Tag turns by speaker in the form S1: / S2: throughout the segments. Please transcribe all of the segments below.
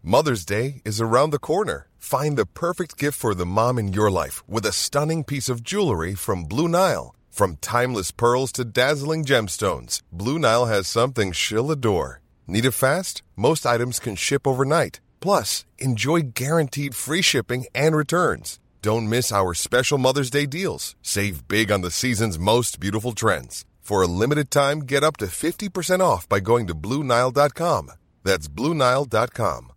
S1: Mother's Day is around the corner. Find the perfect gift for the mom in your life with a stunning piece of jewelry from Blue Nile. From timeless pearls to dazzling gemstones, Blue Nile has something she'll adore. Need it fast? Most items can ship overnight. Plus, enjoy guaranteed free shipping and returns. Don't miss our special Mother's Day deals. Save big on the season's most beautiful trends. For a limited time, get up to 50% off by going to BlueNile.com. That's BlueNile.com.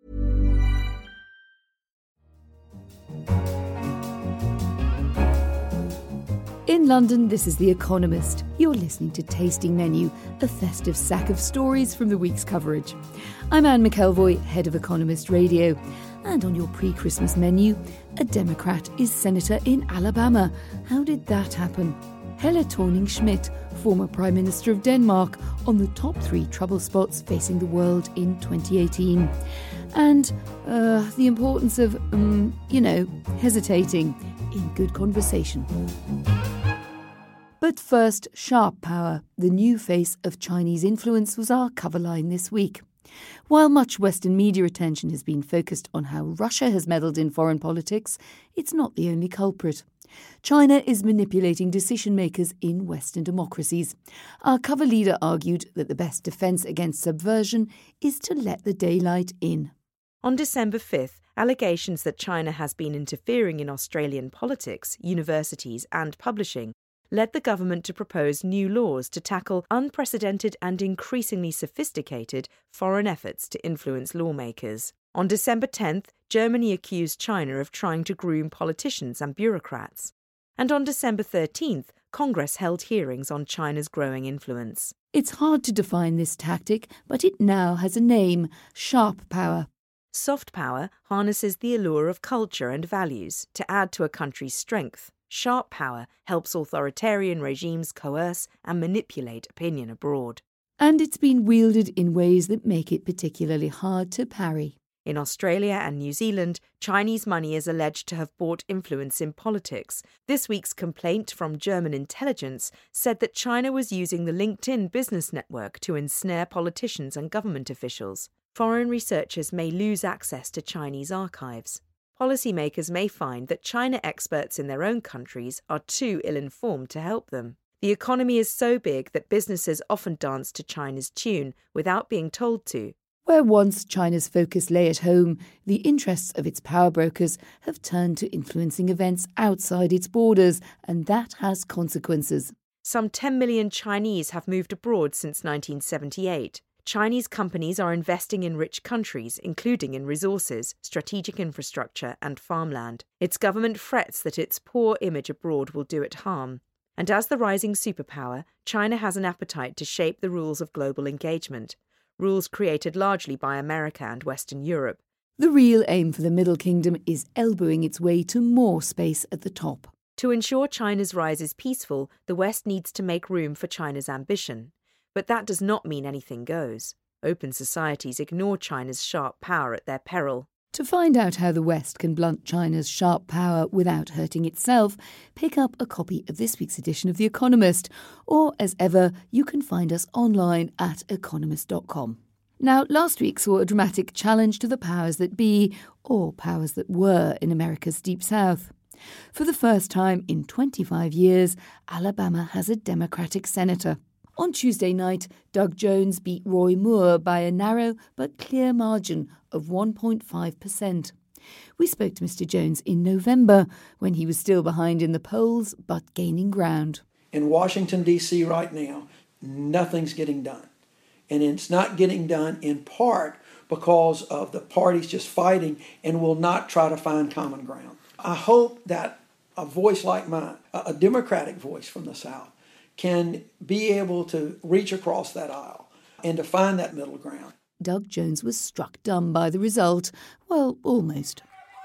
S2: In London, this is The Economist. You're listening to Tasting Menu, a festive sack of stories from the week's coverage. I'm Anne McElvoy, head of Economist Radio. And on your pre-Christmas menu, a Democrat is senator in Alabama. How did that happen? Helle Thorning-Schmidt, former Prime Minister of Denmark, on the top 3 trouble spots facing the world in 2018. And the importance of, hesitating in good conversation. But first, Sharp Power, the new face of Chinese influence, was our cover line this week. While much Western media attention has been focused on how Russia has meddled in foreign politics, it's not the only culprit. China is manipulating decision-makers in Western democracies. Our cover leader argued that the best defence against subversion is to let the daylight in.
S3: On December 5th, allegations that China has been interfering in Australian politics, universities and publishing led the government to propose new laws to tackle unprecedented and increasingly sophisticated foreign efforts to influence lawmakers. On December 10th, Germany accused China of trying to groom politicians and bureaucrats. And on December 13th, Congress held hearings on China's growing influence.
S2: It's hard to define this tactic, but it now has a name: Sharp Power.
S3: Soft power harnesses the allure of culture and values to add to a country's strength. Sharp power helps authoritarian regimes coerce and manipulate opinion abroad.
S2: And it's been wielded in ways that make it particularly hard to parry.
S3: In Australia and New Zealand, Chinese money is alleged to have bought influence in politics. This week's complaint from German intelligence said that China was using the LinkedIn business network to ensnare politicians and government officials. Foreign researchers may lose access to Chinese archives. Policymakers may find that China experts in their own countries are too ill-informed to help them. The economy is so big that businesses often dance to China's tune without being told to.
S2: Where once China's focus lay at home, the interests of its power brokers have turned to influencing events outside its borders, and that has consequences.
S3: Some 10 million Chinese have moved abroad since 1978. Chinese companies are investing in rich countries, including in resources, strategic infrastructure and farmland. Its government frets that its poor image abroad will do it harm. And as the rising superpower, China has an appetite to shape the rules of global engagement, rules created largely by America and Western Europe.
S2: The real aim for the Middle Kingdom is elbowing its way to more space at the top.
S3: To ensure China's rise is peaceful, the West needs to make room for China's ambition. But that does not mean anything goes. Open societies ignore China's sharp power at their peril.
S2: To find out how the West can blunt China's sharp power without hurting itself, pick up a copy of this week's edition of The Economist, or as ever, you can find us online at economist.com. Now, last week saw a dramatic challenge to the powers that be, or powers that were, in America's Deep South. For the first time in 25 years, Alabama has a Democratic senator. On Tuesday night, Doug Jones beat Roy Moore by a narrow but clear margin of 1.5%. We spoke to Mr. Jones in November, when he was still behind in the polls but gaining ground.
S4: In Washington, D.C. right now, nothing's getting done. And it's not getting done in part because of the parties just fighting and will not try to find common ground. I hope that a voice like mine, a Democratic voice from the South, can be able to reach across that aisle and to find that middle ground.
S2: Doug Jones was struck dumb by the result. Well, almost.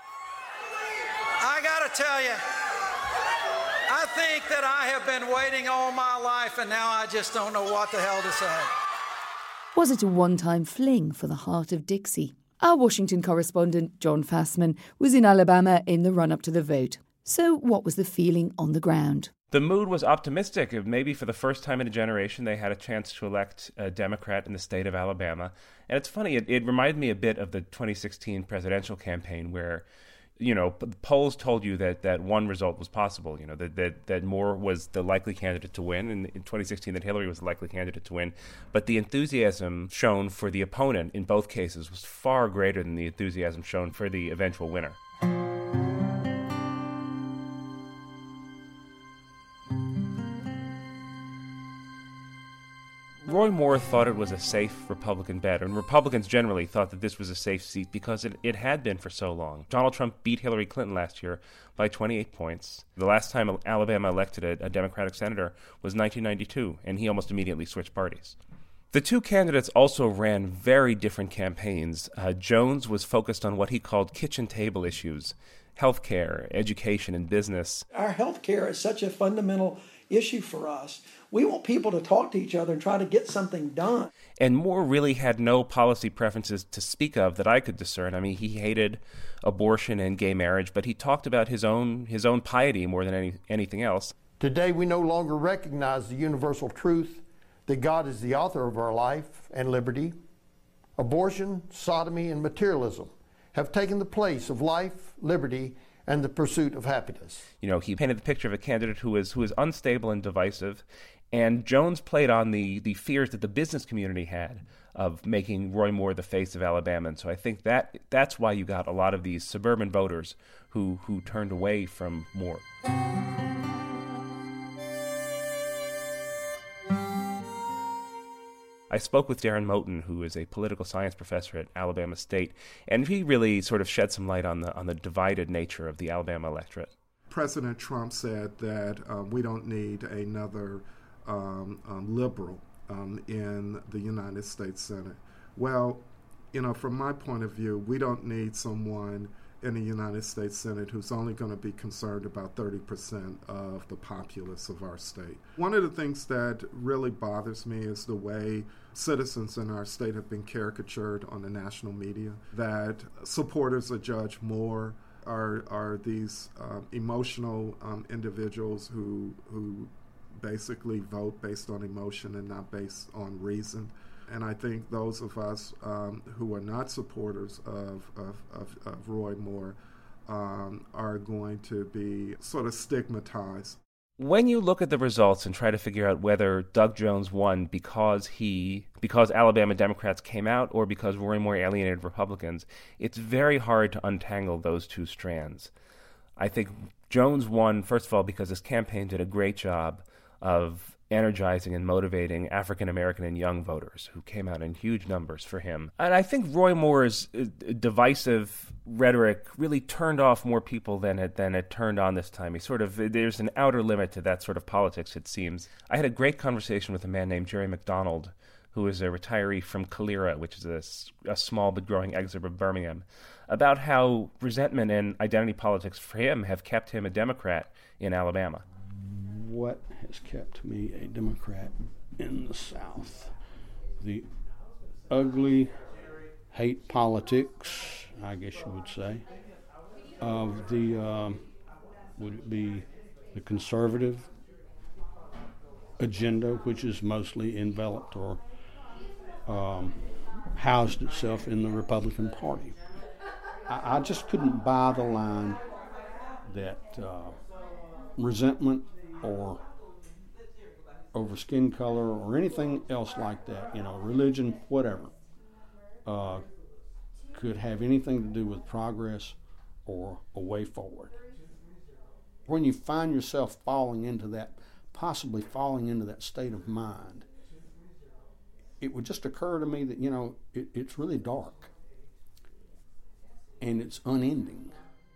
S5: I gotta tell you, I think that I have been waiting all my life and now I just don't know what the hell to say.
S2: Was it a one-time fling for the heart of Dixie? Our Washington correspondent, John Fassman, was in Alabama in the run-up to the vote. So what was the feeling on the ground?
S6: The mood was optimistic. Maybe for the first time in a generation, they had a chance to elect a Democrat in the state of Alabama. And it's funny, it reminded me a bit of the 2016 presidential campaign where, the polls told you that one result was possible, that Moore was the likely candidate to win, and in 2016 that Hillary was the likely candidate to win. But the enthusiasm shown for the opponent in both cases was far greater than the enthusiasm shown for the eventual winner. Roy Moore thought it was a safe Republican bet, and Republicans generally thought that this was a safe seat because it had been for so long. Donald Trump beat Hillary Clinton last year by 28 points. The last time Alabama elected a Democratic senator was 1992, and he almost immediately switched parties. The two candidates also ran very different campaigns. Jones was focused on what he called kitchen table issues, healthcare, education, and business.
S4: Our healthcare is such a fundamental issue for us. We want people to talk to each other and try to get something done.
S6: And Moore really had no policy preferences to speak of that I could discern. I mean, he hated abortion and gay marriage, but he talked about his own piety more than anything else.
S7: Today we no longer recognize the universal truth that God is the author of our life and liberty. Abortion, sodomy, and materialism have taken the place of life, liberty, and the pursuit of happiness.
S6: He painted the picture of a candidate who is unstable and divisive, and Jones played on the fears that the business community had of making Roy Moore the face of Alabama. And so I think that's why you got a lot of these suburban voters who turned away from Moore. I spoke with Darren Moten, who is a political science professor at Alabama State, and he really sort of shed some light on the divided nature of the Alabama electorate.
S8: President Trump said that we don't need another liberal in the United States Senate. Well, from my point of view, we don't need someone in the United States Senate who's only going to be concerned about 30% of the populace of our state. One of the things that really bothers me is the way citizens in our state have been caricatured on the national media, that supporters of Judge Moore are these emotional individuals who basically vote based on emotion and not based on reason. And I think those of us who are not supporters of Roy Moore are going to be sort of stigmatized.
S6: When you look at the results and try to figure out whether Doug Jones won because Alabama Democrats came out or because Roy Moore alienated Republicans, it's very hard to untangle those two strands. I think Jones won, first of all, because his campaign did a great job of energizing and motivating African-American and young voters who came out in huge numbers for him. And I think Roy Moore's divisive rhetoric really turned off more people than it turned on this time. There's an outer limit to that sort of politics, it seems. I had a great conversation with a man named Jerry McDonald, who is a retiree from Calera, which is a small but growing exurb of Birmingham, about how resentment and identity politics for him have kept him a Democrat in Alabama.
S9: What has kept me a Democrat in the South? The ugly hate politics, I guess you would say, of the, would it be the conservative agenda, which is mostly enveloped or housed itself in the Republican Party. I just couldn't buy the line that resentment or over skin color or anything else like that, religion, whatever, could have anything to do with progress or a way forward. When you find yourself possibly falling into that state of mind, it would just occur to me that, it's really dark and it's unending.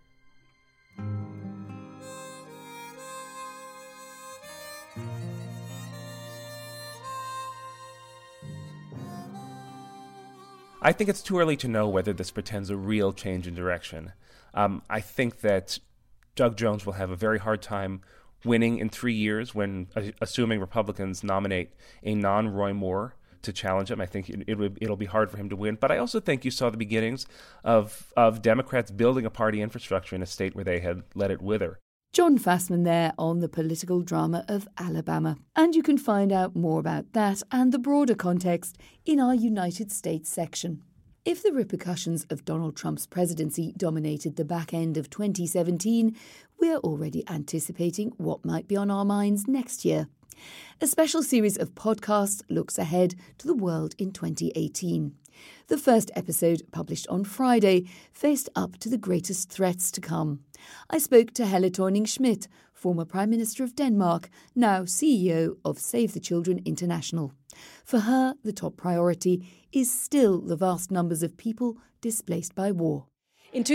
S6: I think it's too early to know whether this portends a real change in direction. I think that Doug Jones will have a very hard time winning in 3 years when, assuming Republicans nominate a non-Roy Moore to challenge him. I think it'll be hard for him to win. But I also think you saw the beginnings of Democrats building a party infrastructure in a state where they had let it wither.
S2: John Fassman there on the political drama of Alabama. And you can find out more about that and the broader context in our United States section. If the repercussions of Donald Trump's presidency dominated the back end of 2017, we're already anticipating what might be on our minds next year. A special series of podcasts looks ahead to the world in 2018. The first episode, published on Friday, faced up to the greatest threats to come. I spoke to Helle Thorning-Schmidt, former Prime Minister of Denmark, now CEO of Save the Children International. For her, the top priority is still the vast numbers of people displaced by war.
S10: In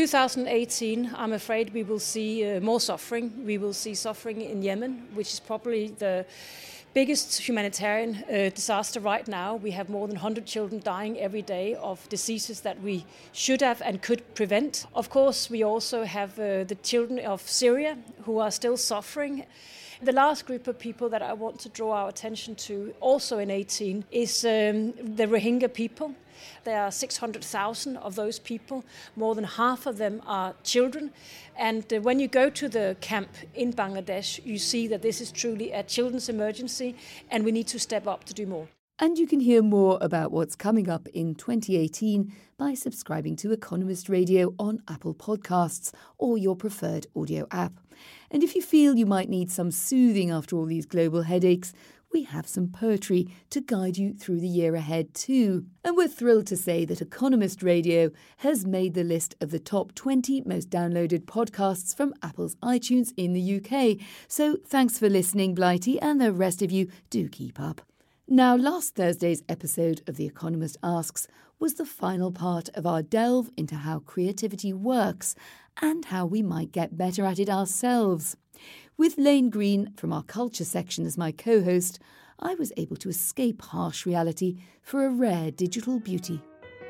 S10: 2018, I'm afraid we will see more suffering. We will see suffering in Yemen, which is probably the biggest humanitarian disaster right now. We have more than 100 children dying every day of diseases that we should have and could prevent. Of course, we also have the children of Syria who are still suffering. The last group of people that I want to draw our attention to, also in 2018, is the Rohingya people. There are 600,000 of those people. More than half of them are children. And when you go to the camp in Bangladesh, you see that this is truly a children's emergency, and we need to step up to do more.
S2: And you can hear more about what's coming up in 2018 by subscribing to Economist Radio on Apple Podcasts or your preferred audio app. And if you feel you might need some soothing after all these global headaches, we have some poetry to guide you through the year ahead too. And we're thrilled to say that Economist Radio has made the list of the top 20 most downloaded podcasts from Apple's iTunes in the UK. So thanks for listening, Blighty, and the rest of you do keep up. Now, last Thursday's episode of The Economist Asks was the final part of our delve into how creativity works and how we might get better at it ourselves. With Lane Green from our culture section as my co-host, I was able to escape harsh reality for a rare digital beauty.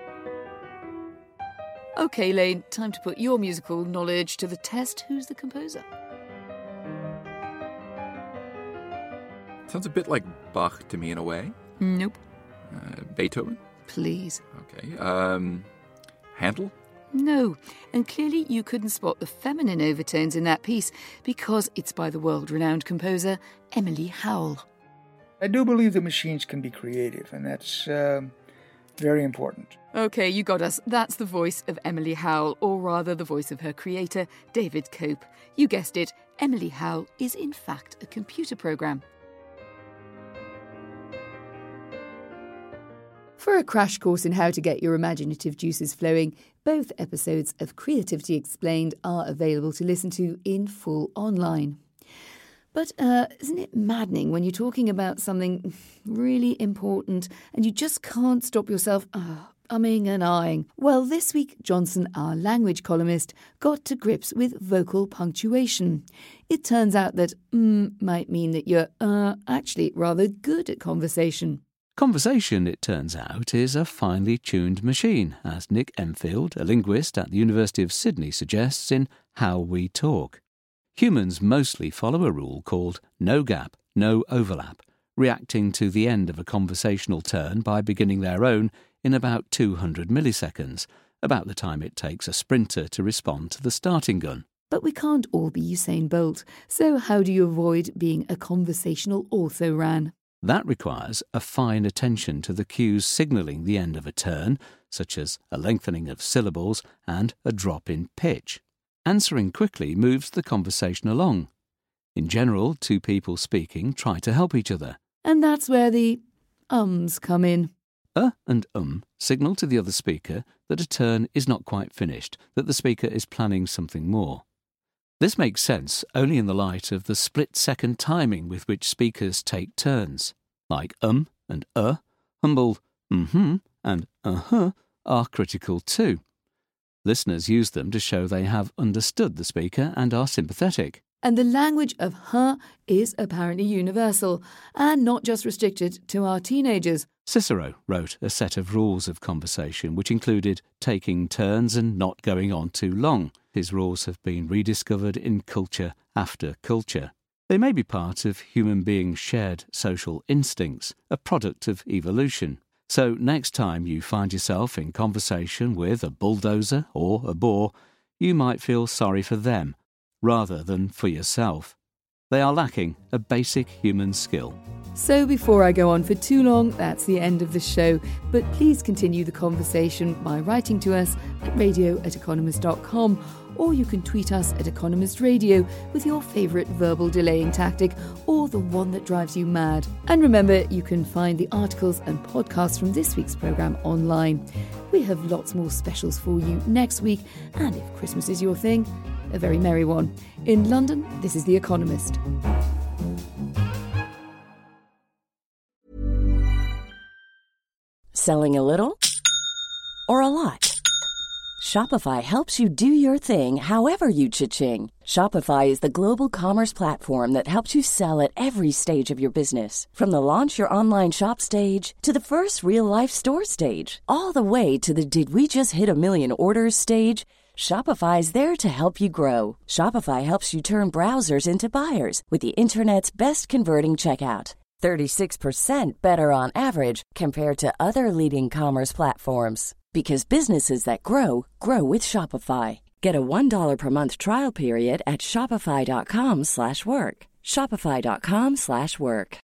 S2: OK, Lane, time to put your musical knowledge to the test. Who's the composer?
S11: Sounds a bit like Bach to me in a way.
S2: Nope.
S11: Beethoven?
S2: Please.
S11: Okay. Handel?
S2: No, and clearly you couldn't spot the feminine overtones in that piece because it's by the world-renowned composer Emily Howell.
S12: I do believe that machines can be creative, and that's very important.
S2: OK, you got us. That's the voice of Emily Howell, or rather the voice of her creator, David Cope. You guessed it, Emily Howell is in fact a computer program. For a crash course in how to get your imaginative juices flowing, both episodes of Creativity Explained are available to listen to in full online. But isn't it maddening when you're talking about something really important and you just can't stop yourself umming and ahhing? Well, this week, Johnson, our language columnist, got to grips with vocal punctuation. It turns out that might mean that you're actually rather good at conversation.
S13: Conversation, it turns out, is a finely tuned machine, as Nick Enfield, a linguist at the University of Sydney, suggests in How We Talk. Humans mostly follow a rule called no gap, no overlap, reacting to the end of a conversational turn by beginning their own in about 200 milliseconds, about the time it takes a sprinter to respond to the starting gun.
S2: But we can't all be Usain Bolt, so how do you avoid being a conversational orthoran?
S13: That requires a fine attention to the cues signalling the end of a turn, such as a lengthening of syllables and a drop in pitch. Answering quickly moves the conversation along. In general, two people speaking try to help each other.
S2: And that's where the ums come in.
S13: And signal to the other speaker that a turn is not quite finished, that the speaker is planning something more. This makes sense only in the light of the split-second timing with which speakers take turns. Like and humble and are critical too. Listeners use them to show they have understood the speaker and are sympathetic.
S2: And the language of is apparently universal and not just restricted to our teenagers.
S13: Cicero wrote a set of rules of conversation which included taking turns and not going on too long. His rules have been rediscovered in culture after culture. They may be part of human beings' shared social instincts, a product of evolution. So next time you find yourself in conversation with a bulldozer or a boar, you might feel sorry for them. rather than for yourself. They are lacking a basic human skill.
S2: So before I go on for too long, that's the end of the show. But please continue the conversation by writing to us at radio@economist.com, or you can tweet us at Economist Radio with your favourite verbal delaying tactic or the one that drives you mad. And remember, you can find the articles and podcasts from this week's programme online. We have lots more specials for you next week, and if Christmas is your thing, a very merry one. In London, this is The Economist.
S14: Selling a little or a lot? Shopify helps you do your thing however you cha-ching. Shopify is the global commerce platform that helps you sell at every stage of your business. From the launch your online shop stage to the first real-life store stage, all the way to the did we just hit a million orders stage. Shopify is there to help you grow. Shopify helps you turn browsers into buyers with the internet's best converting checkout. 36% better on average compared to other leading commerce platforms. Because businesses that grow, grow with Shopify. Get a $1 per month trial period at shopify.com/work. Shopify.com/work.